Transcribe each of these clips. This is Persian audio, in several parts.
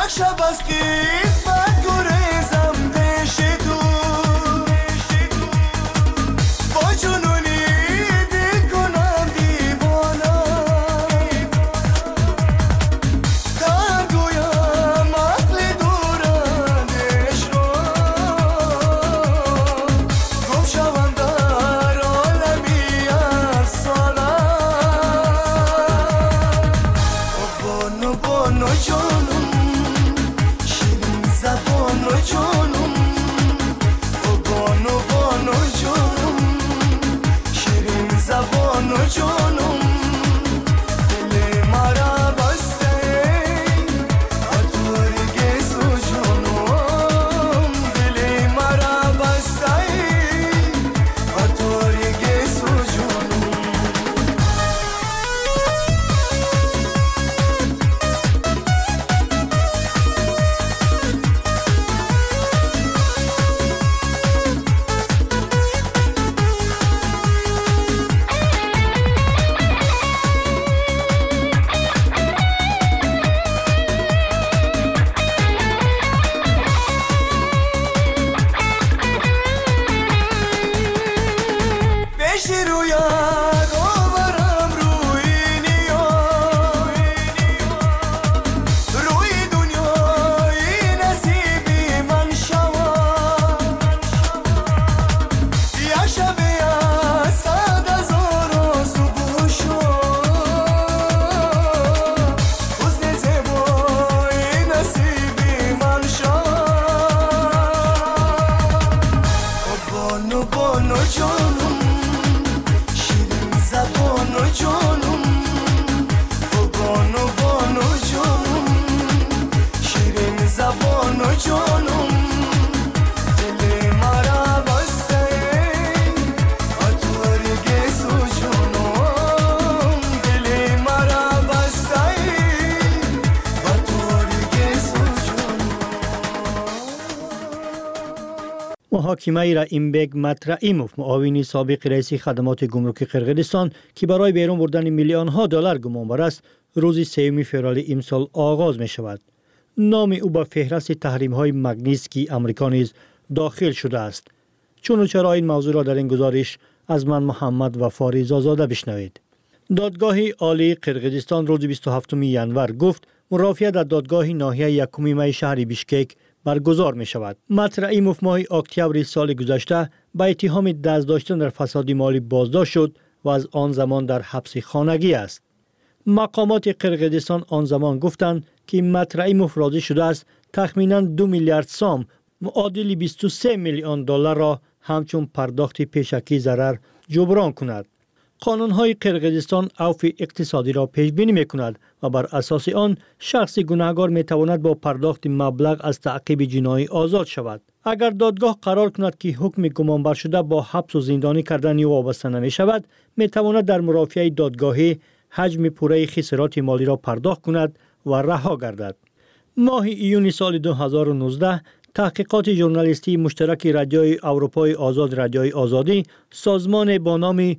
محاکمه رائیمبگ مطرئیموف معاون سابق رئیس خدمات گمرکی قرقیزستان که برای بیرون بردن میلیون ها دلار گمانبر است روز 3 فوریه امسال آغاز می شود. نام او به فهرست تحریم های مگنیتسکی آمریکا نیز داخل شده است. چون و چرا این موضوع را در این گزارش از من محمد وفاری زازاده بشنوید. دادگاه عالی قرقیزستان روز 27 ینور گفت مرافعه در دادگاه ناحیه یکم می شهر بیشکک برگزار می شود. مطرئیموف ماه اکتبر سال گذشته به اتهام دست داشتن در فساد مالی بازداشت شد و از آن زمان در حبس خانگی است. مقامات قرقیزستان آن زمان گفتند که مطرئیموف راضی شده است تخمینا 2 میلیارد سام معادل 23 میلیون دلار را همچون پرداخت پیشکی ضرر جبران کند. قانون‌های قرقیزستان عفو اقتصادی را پیش بینی می‌کند و بر اساس آن شخص گناهکار می‌تواند با پرداخت مبلغ از تعقیب جنایی آزاد شود. اگر دادگاه قرار کند که حکم گمانبر شده با حبس و زندانی کردن او وابسته نمی‌شود، می‌تواند در مرافعه دادگاهی حجم پوره خسارات مالی را پرداخت کند و رها گردد. ماه ایون سال 2019 تحقیقات ژورنالیستی مشترک رادیوی اروپای آزاد رادیوی آزادی سازمان با نام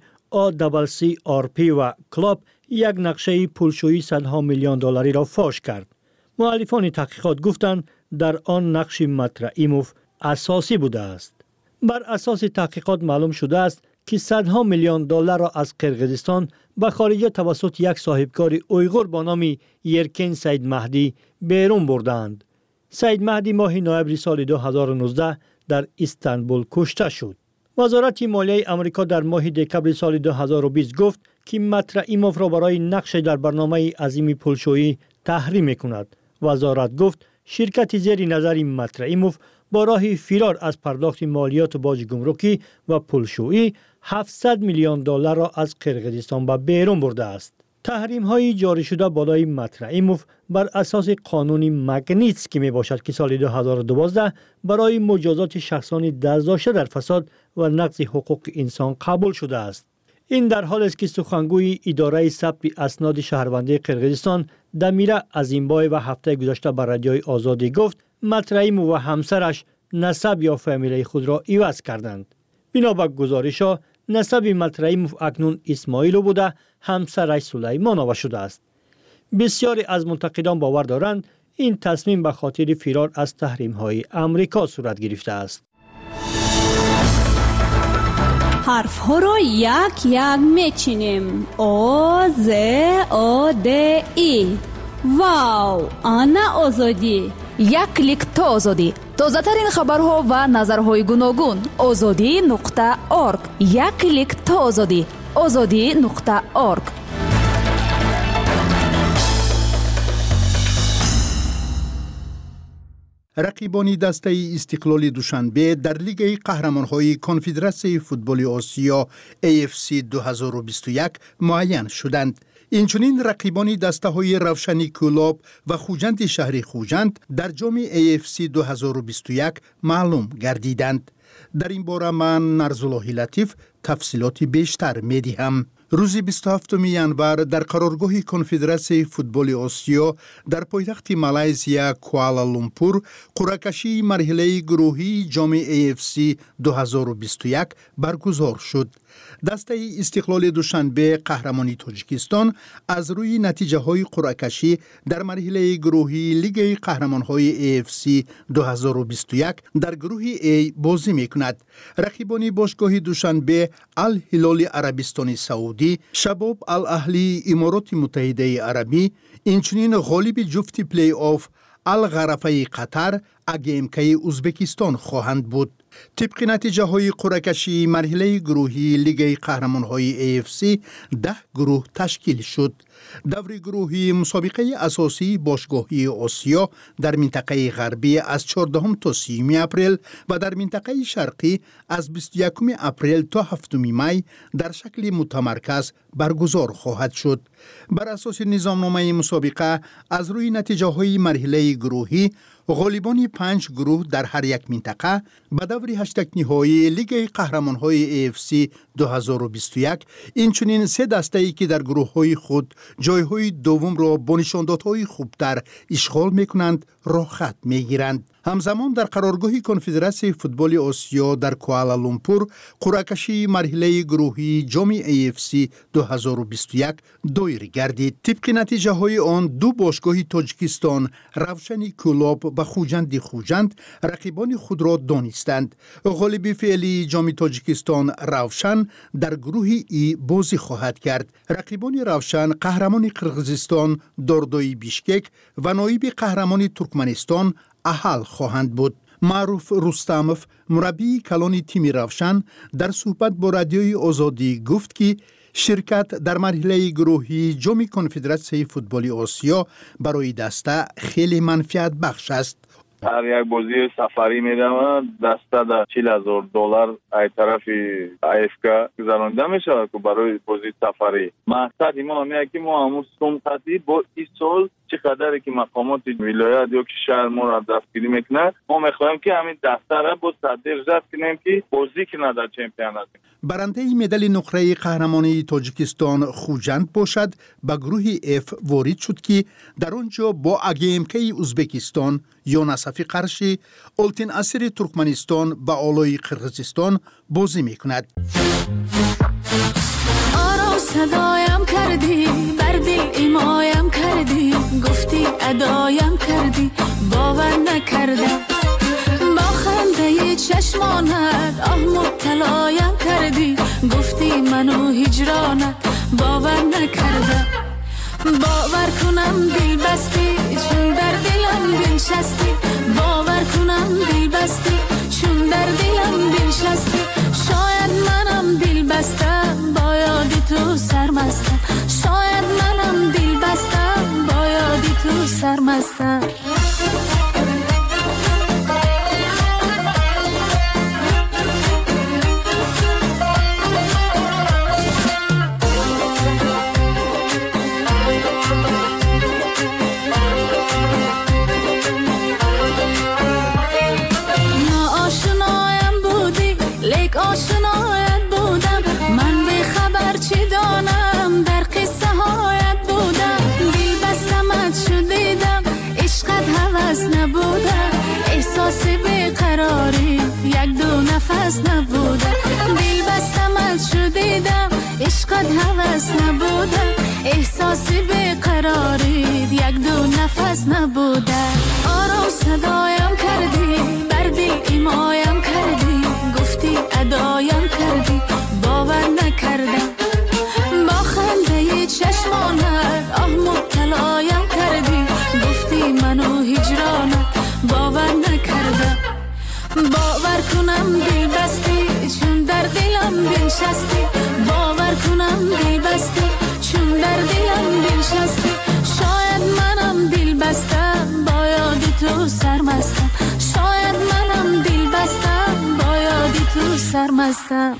ACCRP و کلاب یک نقشه پولشویی صدها میلیون دلاری را فاش کرد. مؤلفان تحقیقات گفتند در آن نقش مطرئیموف اساسی بوده است. بر اساس تحقیقات معلوم شده است که صدها میلیون دلار را از قرقیزستان به خارج توسط یک صاحبکار اویغور با نام یرکن سید مهدی بیرون بردند. سید مهدی ماه نوامبر سال 2019 در استانبول کشته شد. وزارت مالیه آمریکا در ماه دکمبر سال 2020 گفت که مطرئیموف را برای نقش در برنامه عظیم پولشویی تحریم می‌کند. وزارت گفت شرکت زیر نظر مطرئیموف با راه فرار از پرداخت مالیات باج گمرکی و پولشویی 700 میلیون دلار را از قرقیزستان به بیرون برده است. تحریم های جاری شده بالای مطرئیموف بر اساس قانون مگنیتسکی می باشد که سال 2012 برای مجازات شخصان دست داشته در فساد و نقض حقوق انسان قبول شده است. این در حالی است که سخنگوی اداره ثبت اسناد شهروندی قرقیزستان دمیره عظیمبای و هفته گذشته بر رادیوی آزادی گفت مطرئیموف و همسرش نسب یا فامیله خود را عوض کردند. بنا به گزارش‌ها نسب مطرئیموف اکنون اسماعیل بوده، همسرش سلیمانova شده است. بسیاری از منتقدان باور دارند این تصمیم به خاطر فرار از تحریم‌های آمریکا صورت گرفته است. حرف‌ها را یک یک میچینیم. آ ز آ د ای. واو، آنا آزادی. یک کلیک تا آزادی. تازه‌ترین خبرها و نظرهای گوناگون. azadi.org. یک کلیک تا آزادی. azadi.org. رقیبان دسته استقلال دوشنبه در لیگ قهرمان‌های کنفدراسیون فوتبال آسیا AFC 2021 معین شدند. اینچنین رقیبان دسته‌های روشنی کلوب و خوجند شهر خوجند در جام AFC 2021 معلوم گردیدند. در این باره من نرزالله لطیف تفصیلات بیشتر می‌دهم. روز 27 ینور در قرارگاه کنفدراسیون فوتبال آسیا در پایتخت مالایزیا کوالالامپور قرعه‌کشی مرحله گروهی جام AFC 2021 برگزار شد. دسته استقلال دوشنبه قهرمانی تاجیکستان از روی نتیجه های قرعه‌کشی در مرحله گروهی لیگ قهرمان‌های AFC 2021 در گروه A بازی می‌کند. رقیبان باشگاه دوشنبه الهلال عربستان سعودی، شباب الاهلی امارات متحده عربی، اینچنین غالب جفت پلی آف الغرفه قطر AGMK ازبکستان خواهند بود. طبق نتیجه های قرعه‌کشی مرحله گروهی لیگ قهرمان‌های AFC 10 گروه تشکیل شد. دور گروهی مسابقه اساسی باشگاهی آسیا در منطقه غربی از 14 تا 30 اپریل و در منطقه شرقی از 21 اپریل تا 7 می در شکل متمرکز برگزار خواهد شد. بر اساس نظامنامه مسابقه از روی نتیجه های مرحله گروهی غالبان 5 گروه در هر یک منطقه به دور 8 نهایی لیگ قهرمان‌های AFC 2021 اینچنین 3 دسته‌ای که در گروه‌های خود جای‌های دوم را با نشاندادهای خوبتر اشغال می‌کنند راه خط می‌گیرند. همزمان در قرارگاه کنفدراسیون فوتبال آسیا در کوالالامپور قرعه‌کشی مرحله گروهی جام AFC 2021 دایر گردید. طبق نتیجه های آن دو باشگاه تاجیکستان روشن کلوب و خوجند رقیبان خود را دانستند. غالب فعلی جام تاجیکستان روشن در گروه ای بازی خواهد کرد. رقیبان روشن قهرمان قرغیزستان داردای بیشکک و نایب قهرمان ترکمنستان احل خواهند بود. معروف رستموف مربی کلان تیم روشن در صحبت با رادیوی آزادی گفت که شرکت در مرحله گروهی جام کنفدراسیون فوتبال آسیا برای دسته خیلی منفعت بخش است. هر یک بازی سفری میدم دسته در $40,000 ای طرف AFK گذرانده میشه که برای بازی سفری. مقصد ما همه که ما همون سمقتی با این سال چقدر که مقامات ولایت یا که شهر ما را دستگیری میکنه ما میخوایم که همین دسته را با صدر ضبط کنیم که بازی کنه در چمپیونات. برنده مدال نقره قهرمانی تاجیکستان خوجند باشد به گروه F وارد شد که در آنجا با AGMK ازبکستان، یونس قرشی، التین اسیر ترکمنستان و آلای قرغیزستان بازی میکند. آرام صدایم کردی، بر دل ایمایم کردی، گفتی ادایم کردی، باور نکردم. با خنده چشمانت آه مبتلایم کردی، گفتی منو هجرانت باور نکردم. باور کنم دل بستی چون در دلم بنشستی، باور کنم دل بستی چون در دلم بنشستی. شاید منم دل بستم با یادی تو سرمستم، شاید منم دل بستم با یادی تو سرمستم. آشنایت بودم من به خبر چی دانم، در قصه هایت بودم، دل بستمت شدیدم، عشقت هوس نبودم، احساس بیقراری یک دو نفس نبودم، دل بستمت شدیدم، عشقت هوس نبودم، احساس بیقراری یک دو نفس کس نبوده. آرام صدایم کردی، بر دل ایمایم کردی، گفتی ادایم کردی، باور نکردم. با خنده چشمانت آه مبتلایم کردی، گفتی منو هجرانت، باور نکردم. باور کنم دل بستی چون در دلم بنشستی، باور کنم دل بستی چون در دلم بنشستی. شاید منم دل بستم با یاد تو سرمستم، شاید منم دل بستم با یاد تو سرمستم.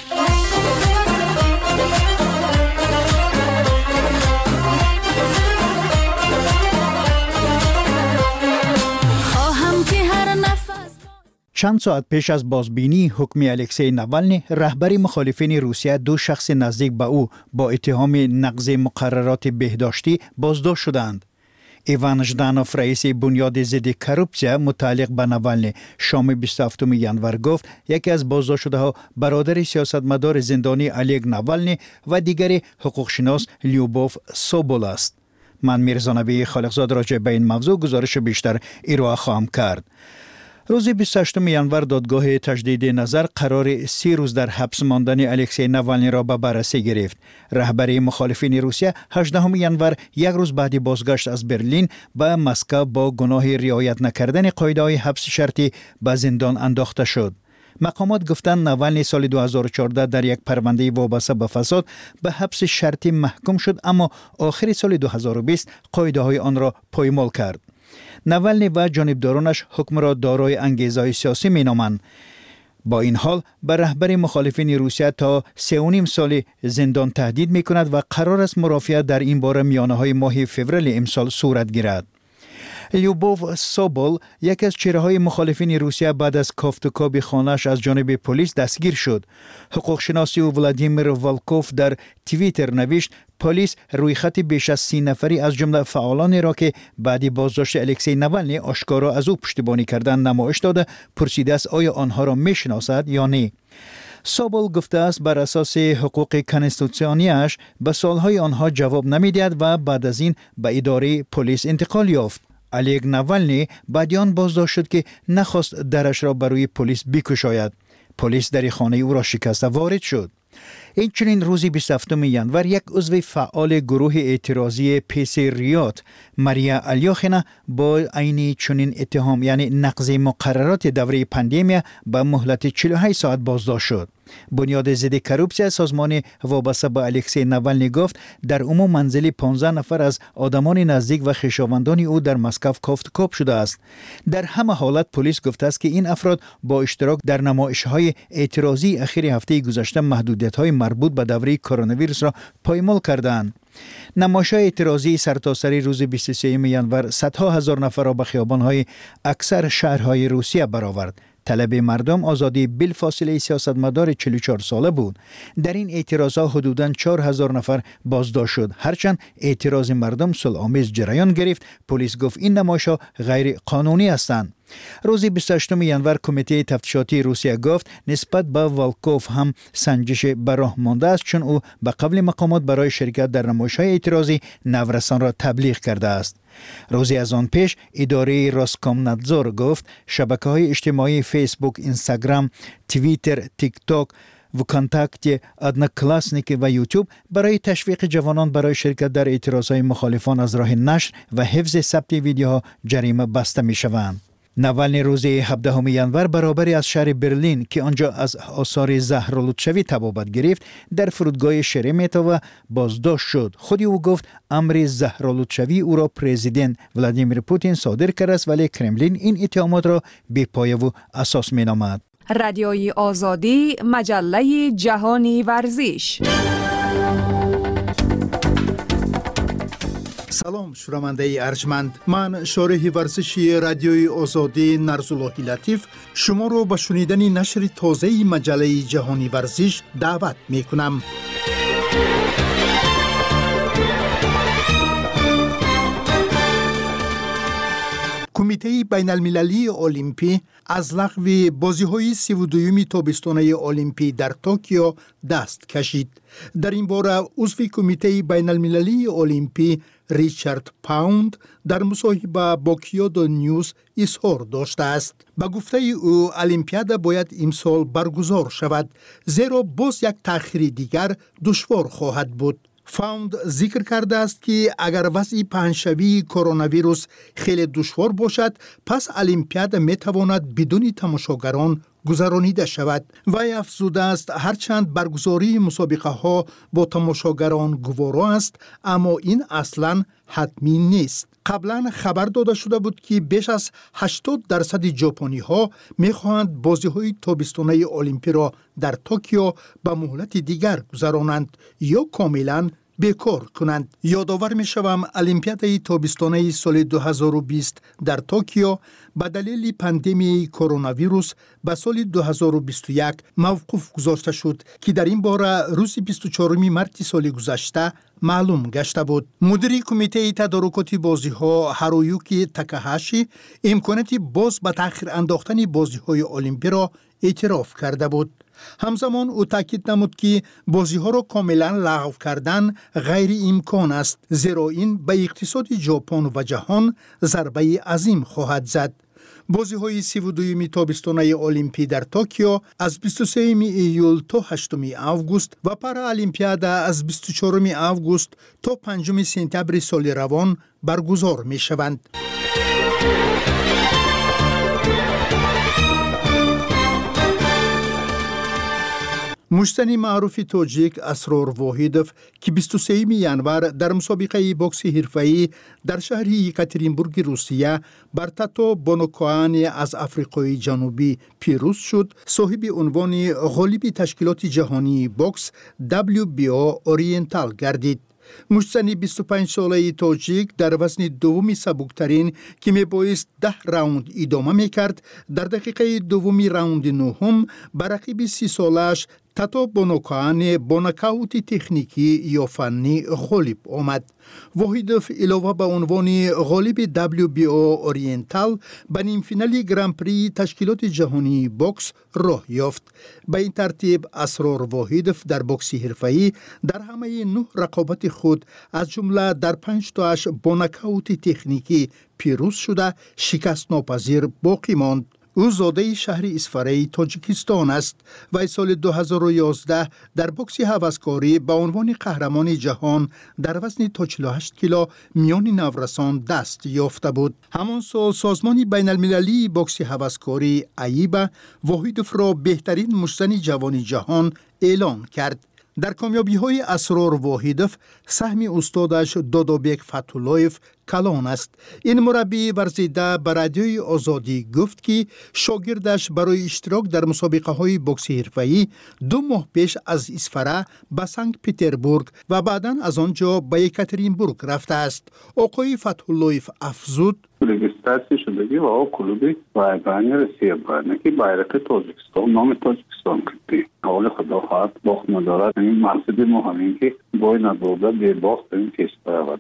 چند ساعت پیش از بازبینی حکم الکسی ناوالنی، رهبر مخالفین روسیه، دو شخص نزدیک به او با اتهام نقض مقررات بهداشتی بازداشت شدند. ایوان ژدانوف، رئیس بنیاد ضد کروپسیا متعلق به ناوالنی، شام 27 ژانویه گفت یکی از بازداشت شده ها برادر سیاستمدار زندانی الگ ناوالنی و دیگری حقوقشناس لیوبوف سوبول است. من میرزا نبی خالقزاد راجع به این موضوع گزارش بیشتر ارائه خواهم کرد. روز 28 ژانویه دادگاه تجدید نظر قرار 3 روز در حبس ماندن الکسی ناوالنی را به بررسی گرفت. رهبر مخالفین روسیه 18 ژانویه، یک روز بعد بازگشت از برلین به مسکو، با گناه رعایت نکردن قاعده‌های حبس شرطی به زندان انداخته شد. مقامات گفتند ناوالنی سال 2014 در یک پرونده وابسته به فساد به حبس شرطی محکوم شد، اما آخر سال 2020 قاعده‌های آن را پایمال کرد. ناوالنی و جانبدارانش حکم را دارای انگیزه‌های سیاسی می‌نامند. با این حال به رهبر مخالفین روسیه تا 3.5 سال زندان تهدید می‌کند و قرار است مرافعه در این باره میانه‌های ماه فوریه امسال صورت گیرد. لیوبوف سوبول، یکی از چهره‌های مخالفین روسیه، بعد از کافتوکاب خانه‌اش از جانب پلیس دستگیر شد. حقوقشناسی و ولادیمیر والکوف در توییتر نوشت پلیس رویخط بیش از 30 نفری از جمله فعالانی را که بعد بازداشت الکسی ناوالنی آشکارا از او پشتیبانی کردند نمایش داده، پرسیده است آیا آنها را میشناسد یا نه. سوبول گفته است بر اساس حقوق کنستیتوسیونیش به سالهای آنها جواب نمیدهد و بعد از این به اداره پلیس انتقال یافت. الگ ناوالنی بعد آن بازداشت شد که نخواست درش را برای پلیس بکشاید. پلیس در خانه او را شکسته وارد شد. این چنین روزی 27 ژانویه یک عضو فعال گروه اعتراضی پیس ریات، ماریا الیاخینا، با عین چنین اتهام یعنی نقض مقررات دوره پاندمیا به مهلت 48 ساعت بازداشت شد. بنیاد ضد کروپسیا، سازمان وابسته به الکسی ناوالنی، گفت در عموم منزل 15 نفر از آدمان نزدیک و خویشاوندان او در مسکو کافتوکاب شده است. در همه حالت پلیس گفته است که این افراد با اشتراک در نمایش‌های اعتراضی اخیر هفته گذشته محدودیت‌های مربوط به دوره کرونا ویروس را پایمال کردند. نمایش‌های اعتراضی سرتاسر روز 23 ژانویه صدها هزار نفر را به خیابان‌های اکثر شهرهای روسیه برآورد. طلب مردم آزادی بلافاصله سیاستمدار 44 ساله بود. در این اعتراضات حدوداً 4000 نفر بازداشت شد. هرچند اعتراض مردم صلح‌آمیز جریان گرفت، پلیس گفت این نمایش‌ها غیر قانونی هستند. روز 28 ژانویه کمیته تفتیشاتی روسیه گفت نسبت به والکوف هم سنجش به راه مانده است، چون او به قبل مقامات برای شرکت در نمایش‌های اعتراضی نورسان را تبلیغ کرده است. روزی از آن پیش اداره روسکومنادزور گفت شبکه‌های اجتماعی فیسبوک، اینستاگرام، توییتر، تیک تاک، وکانتاکت، ادناکلاسنیک و یوتیوب برای تشویق جوانان برای شرکت در اعتراضهای مخالفان از راه نشر و حفظ ثبت ویدیوها جریمه بسته می‌شوند. ناوالنی روز 17 ژانویه برابری از شهر برلین که آنجا از آثار زهرآلودشوی تبابت گرفت، در فرودگاه شرمتو بازداشت شد. خود او گفت امر زهرآلودشوی او را پرزیدنت ولادیمیر پوتین صادر کرده است، ولی کرملین این اتهامات را بی‌پایه و اساس می‌نامد. رادیوی آزادی، مجله جهانی ورزش. سلام شنونده ارجمند، من شارح ورزشی رادیوی آزادی نرزاللهی لطیف شما رو به شنیدن نشر تازه مجله جهانی ورزش دعوت می کنم. کمیته بین المللی المپی از لغو بازی‌های 32 تابستانه المپی در توکیو دست کشید. در این باره عضو کمیته بین المللی المپی ریچارد پاوند در مصاحبه با کیودو نیوز اظهار داشته است. به گفته او المپیاد باید امسال برگزار شود، زیرا باز یک تأخیر دیگر دشوار خواهد بود. فاوند ذکر کرده است که اگر وضع پهنشوی کرونا ویروس خیلی دشوار باشد، پس المپیاد می تواند بدون تماشاگران گذرانیده شود. وی افزوده است هرچند برگزاری مسابقه ها با تماشاگران گوارا است، اما این اصلا حتمی نیست. قبلا خبر داده شده بود که بیش از 80% ژاپنی ها می خواهند بازی های تابستانه المپی را در توکیو به مهلت دیگر گذرانند یا کاملا بیکار کنند. یادآور می شوم المپیاد تابستانه سال 2020 در توکیو به دلیل پاندمی کرونا ویروس به سال 2021 موقوف گذاشته شد که در این باره روز 24 مارس سال گذشته معلوم گشته بود. مدیر کمیته تدارکات بازی ها هارویوکی تاکاهاشی امکانات باز به تأخیر انداختن بازی های المپی را اعتراف کرده بود. همزمان او تاکید نمود که بازی ها را کاملا لغو کردن غیر امکان است، زیرا این به اقتصاد ژاپن و جهان ضربه عظیم خواهد زد. بازی های 32 تابستانه المپی در توکیو از 23 ایول تا 8 آگوست و پارا المپیاد از 24 آگوست تا 5 سپتامبر سال روان برگزار می شوند. مشتنی معروف تاجیک اسرار واحدوف که 23 ینور در مسابقه بوکس حرفه‌ای در شهر یکاترینبورگ روسیه بر تاتو بونوکوان از آفریقای جنوبی پیروز شد، صاحب عنوان غالب تشکیلات جهانی بوکس WBO اورینتال گردید. مشتنی 25 ساله تاجیک در وزن دومی سبکترین که میبایست 10 راوند ادامه میکرد، در دقیقه دومی راوند نهم بر رقیب 30 سالش تاتو بونوکوان با نکاوت تکنیکی یا فنی غالب آمد. واحدوف علاوه به عنوان غالب WBO اورینتال به نیم فینال گران پری تشکیلات جهانی بوکس راه یافت. به این ترتیب اسرار واحدوف در بوکس حرفه‌ای در همه 9 رقابت خود از جمله در 5 تاش با نکاوت تکنیکی پیروز شده شکست ناپذیر باقی ماند. او زاده شهر اسفاره تاجیکستان است و سال 2011 در بوکس هوسکاری به عنوان قهرمان جهان در وزن تا 48 کیلو میان نورسان دست یافته بود. همان سال سازمان بین المللی بوکس هوسکاری ایبا واحدوف را بهترین مشتنی جوان جهان اعلام کرد. در کامیابی های اسرار واحدوف سهم استادش دادابک فتولایف کلان است. این مربی ورزیده به رادیوی آزادی گفت که شاگردش برای اشتراک در مسابقه های بوکس حرفه‌ای 2 ماه پیش از اسفره به سنت پتربورگ و بعداً از آنجا به یکاترینبورگ رفته است. آقای فتولایف افزود: رجیستراسی شدگی و او کلوبی رایگانی رسیه برنه که بایرق تاجیکستان نام تاجیکستان کردی. حال خدا خواهد باخت ندارد. این مقصد ما همین که بای ندارده به باخت این تیست برود.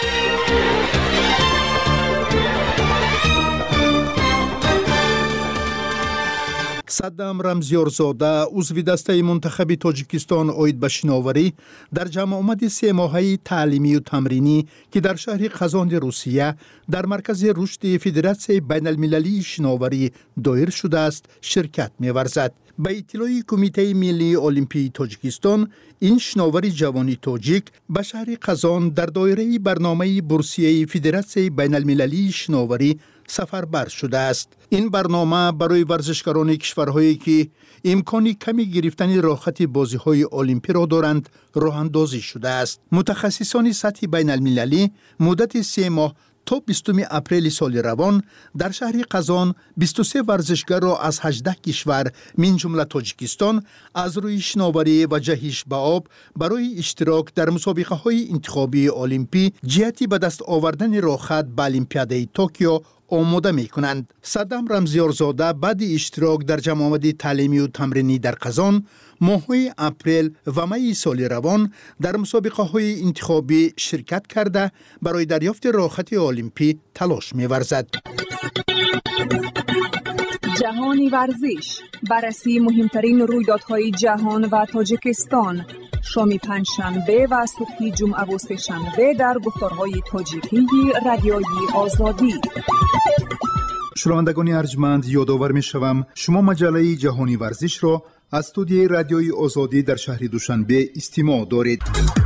صدام رمزیارزاده عضو دسته منتخب تاجیکستان اوید به شناوری در جمع آمد 3 ماهه تعلیمی و تمرینی که در شهر قزاند روسیه در مرکز رشد فدراسیون بین المللی شناوری دایر شده است شرکت می‌ورزد. به اطلاع کمیته ملی المپی تاجیکستان، این شناور جوانی تاجیک به شهر قزان در دایره برنامه بورسیه فدراسیون بین المللی شناوری سفربر شده است. این برنامه برای ورزشکاران کشورهایی که امکان کمی گرفتن راحت بازی‌های المپی را دارند راه اندازی شده است. متخصصان سطح بین المللی مدت 3 ماه تا 20 اپریل سال روان در شهر قزان 23 ورزشگر را از 18 کشور من جمله تاجیکستان از روی شناوری و جهش به آب برای اشتراک در مسابقه های انتخابی المپی جهتی به دست آوردن راحت به المپیاد توکیو آماده می کنند. صدام رمزیارزاده بعد اشتراک در جمع تعلیمی و تمرینی در قزان، ماه‌های اپریل و می سال روان در مسابقه های انتخابی شرکت کرده برای دریافت راحت المپی تلاش می ورزد. جهانی ورزش، بررسی مهمترین رویدادهای جهان و تاجیکستان، شام پنجشنبه و صبح جمعه و سه‌شنبه در گفتارهای تاجیکی رادیویی آزادی. شنوندگان ارجمند، یادآور می‌شوم شما مجله جهانی ورزش را از استودیوی رادیویی آزادی در شهر دوشنبه استماع دارید.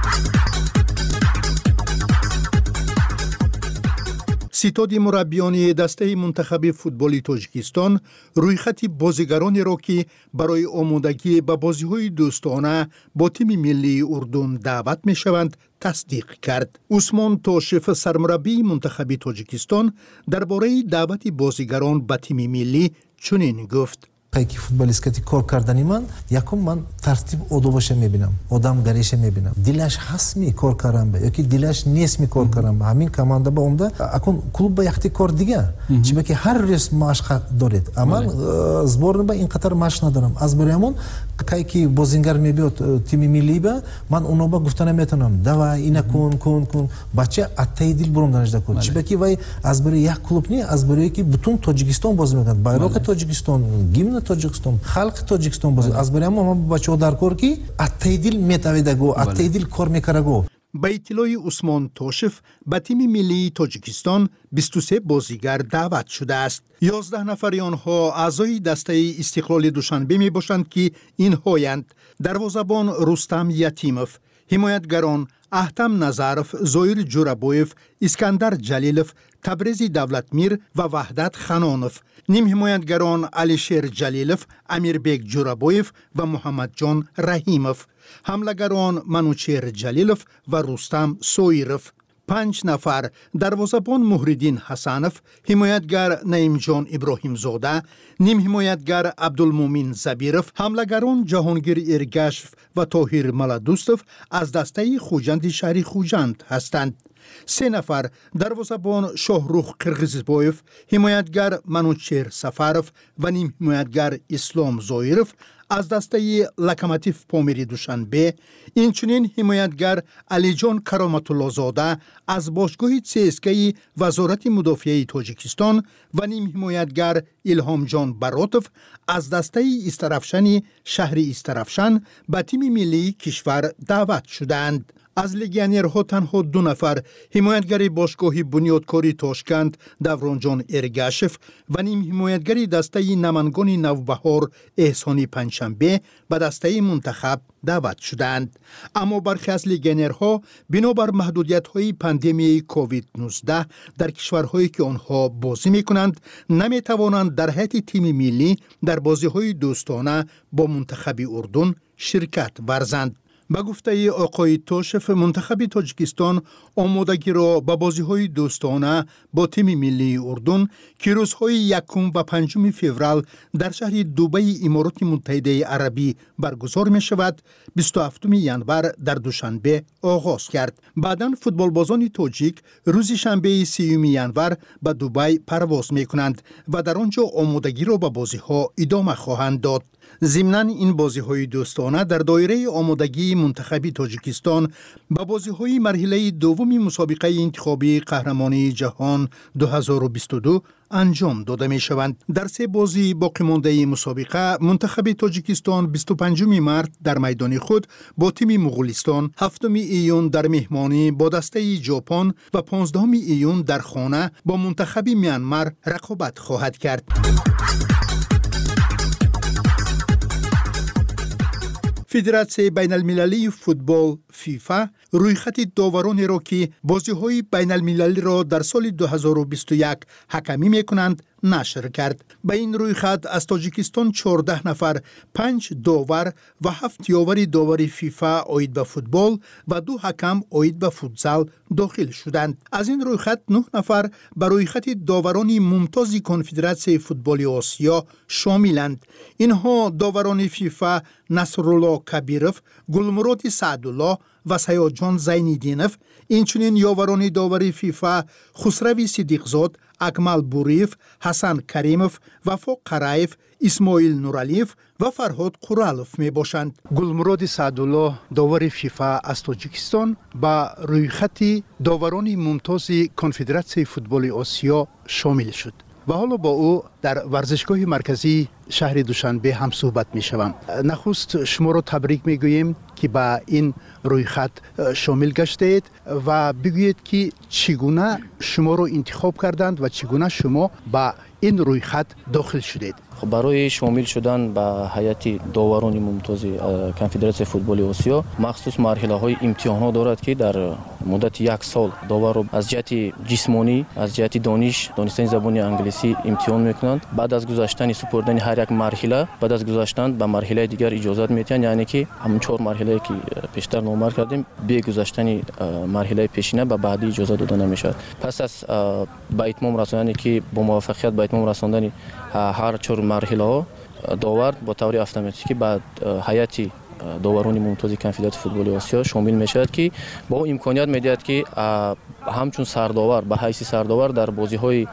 ستاد مربیان دسته منتخب فوتبال تاجیکستان رویخط بازیگرانی را که برای آمادگی به بازی‌های دوستانه با تیم ملی اردن دعوت می‌شوند تصدیق کرد. عثمان توشف سرمربی منتخب تاجیکستان درباره دعوت بازیگران به تیم ملی چنین گفت: که فوتبالیستی کار کردنی من یکم من ترتیب آدابش میبینم، آدم گریش میبینم، دلش هست می کار کردن به یکی دلش نیست می کار کردن به همین کمانده با عمده اکن کلوب به یختی کار دیگه چی که هر روز مشق دارید اما زبان به اینقدر مشق ندارم از برامون که بازیگر میبیاد تیم ملی به من اونو با گفتن نمیتونم دوا اینا کن بچه اتای دل برام دانش کن چی که وای از برای یک کلوب نی از برای که بتون تاجیکستان بازی میکنند بایراق تاجیکستان گیمن تاجیکستان خلق تاجیکستان بازی از برای ما بچه‌ها در کار کی اتای دل میتویده گو اتای دل کار میکنه گو. با اطلاع عثمان توشف به تیم ملی تاجیکستان 23 بازیگر دعوت شده است. 11 نفر آنها اعضای دسته استقلال دوشنبه می باشند که اینهایند: دروازه‌بان رستم یتیموف، حمایتگران احتم نظرف، زویر جورابویف، اسکندر جلیلوف، تبریز دولتمیر و وحدت خنانوف. نیم حمایتگران علیشیر جلیلوف، امیربیک جورابویف و محمد جان رحیموف. حملهگران منوچهر جلیلوف و رستم سویروف. 5 نفر: دروازه‌بان مهردین حسنوف، حمایتگر نعیم جان ابراهیم زاده، نیم حمایتگر عبدالمومن زبیروف. حملهگران جهانگیر ارگشف و طاهر ملادوستوف از دسته خوجند شهری خوجند هستند. 3 نفر: دروازه‌بان شاهروخ قرغیزبایف، حمایتگر منوچهر سفروف و نیم حمایتگر اسلام زایروف از دسته لکماتیف پامیری دوشنبه. اینچنین حمایتگر علی جان کرامت الله زاده از باشگاه CSKA وزارت مدافعه تاجیکستان و نیم حمایتگر الهام جان براتوف از دسته استرافشن شهر استرافشن به تیم ملی کشور دعوت شدند. از لگیانیرها تنها 2 نفر: حمایتگر باشگاه بنیادکاری تاشکند دورانجان ارگشف و نیم حمایتگر دسته نمنگان نوبهار احسانی پنجشنبه به دسته منتخب دعوت شدند. اما برخی از لگیانیرها بنابر محدودیت‌های پاندمی کووید 19 در کشورهایی که آنها بازی می‌کنند نمی‌توانند در هیئت تیم ملی در بازی‌های دوستانه با منتخب اردن شرکت ورزند. با گفته آقای توشف، منتخب تاجیکستان آمادگی را به بازی‌های دوستانه با تیم ملی اردن که روزهای 1 و 5 فوریه در شهر دبی امارات متحده عربی برگزار می شود 27 ژانویه در دوشنبه آغاز کرد. بعداً فوتبالبازان تاجیک روز شنبه 30 ژانویه به دبی پرواز می کنند و در آنجا آمادگی را به بازی‌ها ادامه خواهند داد. ضمناً این بازی‌های دوستانه در دایره آمادگی منتخب تاجیکستان به بازی‌های مرحله دوم مسابقه انتخابی قهرمانی جهان 2022 انجام داده می‌شوند. در 3 بازی باقی مانده مسابقه منتخب تاجیکستان 25 مارس در میدان خود با تیم مغولستان، 7 ایون در مهمانی با دسته ژاپن و 15 ایون در خانه با منتخب میانمار رقابت خواهد کرد. فدراسیون بین المللی فوتبال فیفا رویخط داورانی را که بازی‌های بین المللی را در سال 2021 حکمی می‌کنند نشر کرد. به این رویخط از تاجیکستان 14 نفر، 5 داور و 7 یاور داوری فیفا آید به فوتبال و 2 حکم آید به فوتزال داخل شدند. از این رویخط 9 نفر به رویخط داوران ممتاز کنفدراسیون فوتبال آسیا شاملند. اینها داوران فیفا نصرالله کبیروف، گلمراد سعدالله و سیاجان زین‌الدینوف، اینچنین یاوران داوری فیفا خسروی صدیقزاد، اکمل بوریف، حسن کریمов، وفا قرایف، اسماعیل نورالیف و فرهاد قرالوف می باشند. گلمراد سعدالله داور فیفا از تاجیکستان با روی خط داوران ممتاز کنفدراسیون فوتبال آسیا شامل شد و حالا با او در ورزشگاه مرکزی شهر دوشنبه هم صحبت می شوم. نخست شما را تبریک می گوییم که با این روی خط شامل گشتید و بگویید که چگونه شما را انتخاب کردند و چگونه شما با این روی خط داخل شدید. خب برای شامل شدن به هیئت داوران ممتاز کنفدراسیون فوتبال آسیا مخصوص مرحله‌های امتحانات دارد که در مدت یک سال داور را از جهت جسمانی، از جهت دانستن زبان انگلیسی امتحان میکنند. بعد از گذشتن سپردن هر یک مرحله، بعد از گذشتن به مرحله دیگر اجازت میتن، یعنی که همون 4 مرحله که پیشتر نامور کردیم به گذشتن مرحله پیشینه به بعدی اجازه داده نمیشود. پس از به اتمام رساندن که با موفقیت به اتمام رساندن هر 4 مرحله ها داور با طور اتوماتیکی بعد هیئت داوران ممتاز کنفدراسیون فوتبال آسیا شامل میشود که با امکانیت میدهد که همچون سرداور به حیث سرداور در بازی‌های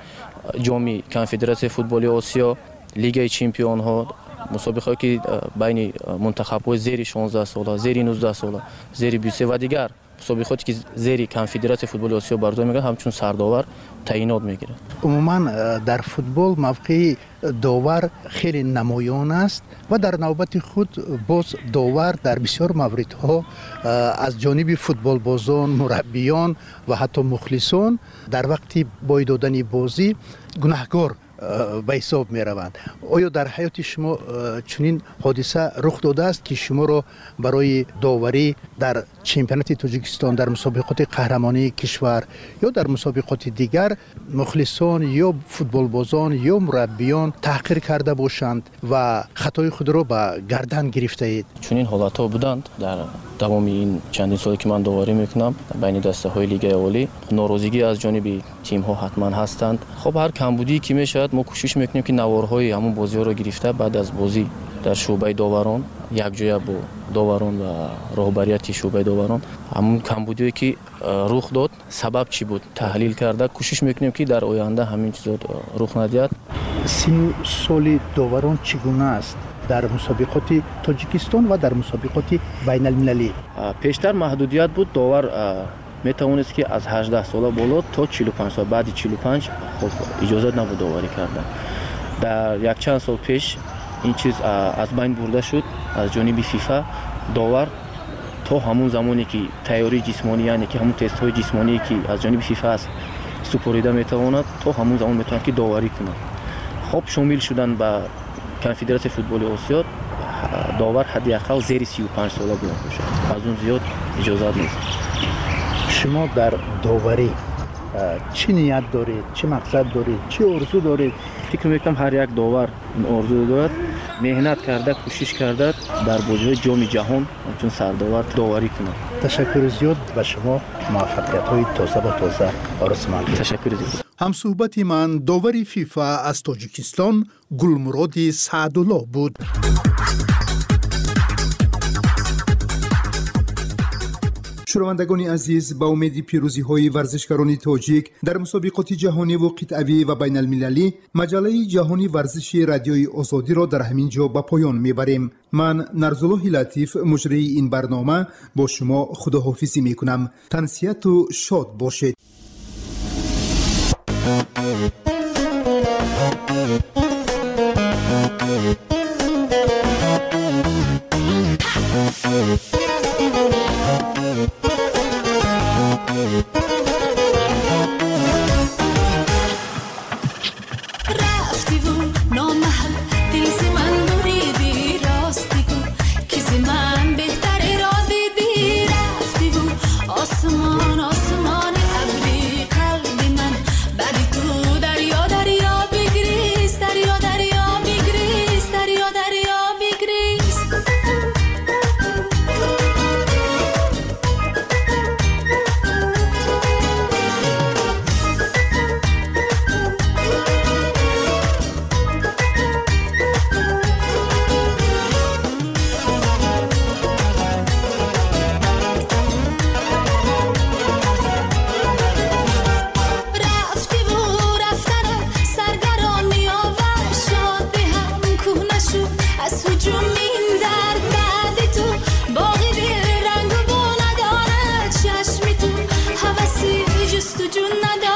جام کنفدراسیون فوتبال آسیا، لیگ چمپیون ها، مسابقه‌ای که بین منتخب‌های زیر 16 ساله، زیر 19 ساله، زیر 23 و دیگر مسابقاتی که زیر کنفدراسیون فوتبال آسیا برگزار می‌کنه همچون سرداور تعیینات می‌گیره. عموما در فوتبال موقع داور خیلی نمایان است و در نوبت خود باز داور در بسیار موردها از جانب فوتبال بازان، مربیان و حتی مخلصان در وقتی بای دادن بازی گناهکار به حساب می روند. آیا در حیات شما چنین حادثه رخ داده است که شما را برای داوری در چمپیونات تاجیکستان، در مسابقات قهرمانی کشور یا در مسابقات دیگر مخلصان یا فوتبال بازان یا مربیان تحقیر کرده باشند و خطای خود را به گردن گرفته اید؟ چنین حالت ها بودند در تمام این چندین سالی که من داوری میکنم بین دسته های لیگ اولی. ناراضگی از جانب تیم ها حتما هستند. خب هر کمبودی که میشد ما کوشش میکنیم که نوارهای همون بازی ها رو گرفته بعد از بازی در شعبه داوران یک جای با داوران و رهبریت شعبه داوران همون کمبودی که رخ داد سبب چی بود تحلیل کرده کوشش میکنیم که در آینده همین چیزا رخ ندهد. سن سال داوران چگونه است در مسابقات تاجیکستان و در مسابقات بین المللی؟ پیشتر محدودیت بود، داور میتوانست که از 18 ساله بالا تا 45 سال، بعد 45 خب اجازه نبود داوری کردن. در یک چند سال پیش این چیز از بین برده شد از جانب فیفا. داور تا همون زمانی که تیاری جسمانی، یعنی که همون تست های جسمانی که از جانب فیفا است سپریده میتواند، تا همون زمان میتواند که داوری کند. خب شامل شدن به کنفدراسیون فوتبال آسیا داور حداقل زیر 35 ساله باید باشد، از اون زیاد اجازه نیست. شما در داوری چی نیت دارید؟ چه مقصد دارید؟ چه آرزو دارید؟ فکر میکنم هر یک داور این آرزو دارد، مهنت کرده، کوشش کرده در بازی‌های جام جهان چون سرداور داوری کنه. تشکر زیاد به شما، موفقیت‌های تازه و تازه آرزو می‌کنم. تشکر زیاد. هم صحبت من داور فیفا از تاجیکستان گلمراد سعدالله بود. شنوندگان عزیز، با امید پیروزی های ورزشکاران تاجیک در مسابقات جهانی و قطعی و بین المللی، مجله جهانی ورزشی رادیوی آزادی را در همین جا به پایان میبریم. من نرزالله لطیف مجری این برنامه با شما خداحافظی میکنم. تنسیت و شاد باشید. آسمان ابری قلب من بعد تو وجود نداره.